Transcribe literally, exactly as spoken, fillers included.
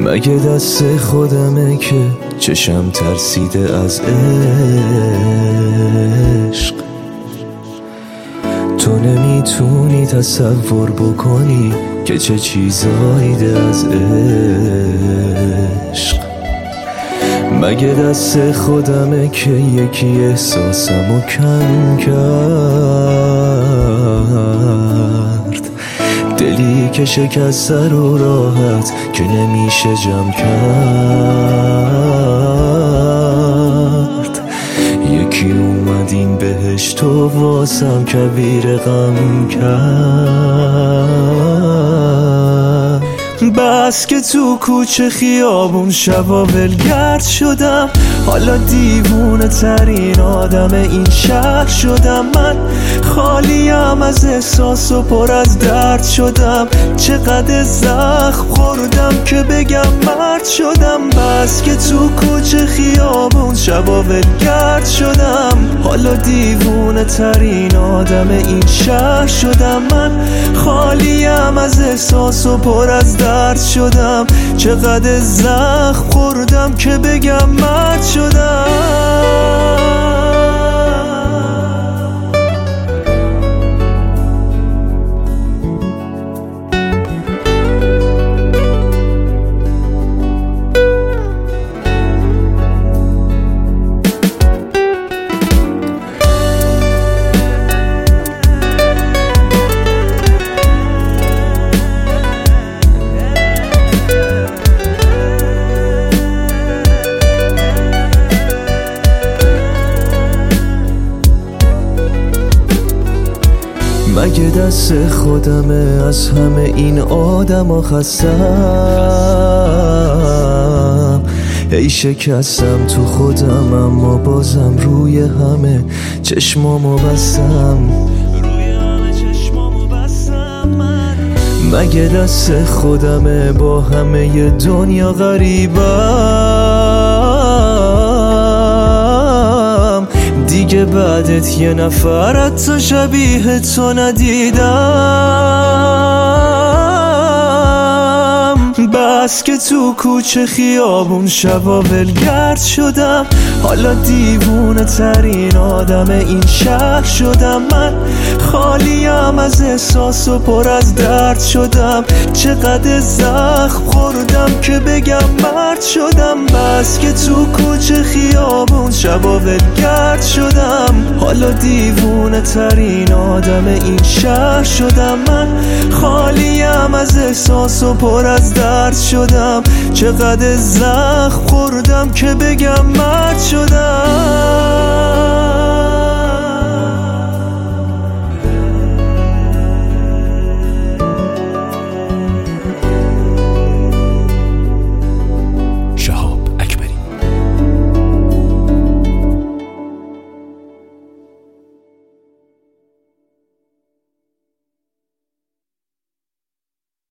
مگه دست خودمه که چشم ترسیده از عشق؟ تو نمیتونی تصور بکنی که چه چیزایی ده از عشق. مگه دست خودمه که یکی احساسمو کم کرد؟ دلی که شکست رو راحت که نمیشه جمع کرد. یکی اومد این بهشت و واسم کویر غم کرد. بس که تو کوچه خیابون شبا ولگرد شدم، حالا دیوونه ترین آدم این شهر شدم. من خالیم از احساس و پر از درد شدم، چقدر زخم خوردم که بگم مرد شدم. بس که تو کوچه خیابون شبا ولگرد شدم، حالا دیوونه ترین آدم این شهر شدم. من خالیم از احساس و پر از درد شدم، چقدر زخم خوردم که بگم مرد شدم. مگه دست خودمه از همه این آدم ها خستم؟ ای شکستم تو خودم اما بازم روی همه چشمامو بستم. مگه دست خودمه با همه دنیا غریبم؟ دیگه بعدت یه نفرت تو شبیه تو ندیدم. بس که تو کوچه خیابون شبا ولگرد شدم، حالا دیوونه ترین آدم این شهر شدم. من خالیم از احساس و پر از درد شدم، چقدر زخم خوردم که بگم مرد شدم. بس که تو کوچه خیابون شبا ولگرد شدم، حالا دیوونه ترین آدم این شهر شدم. من خالیم از احساس و پر از درد شدم، چقدر زخم خوردم که بگم مرد شدم.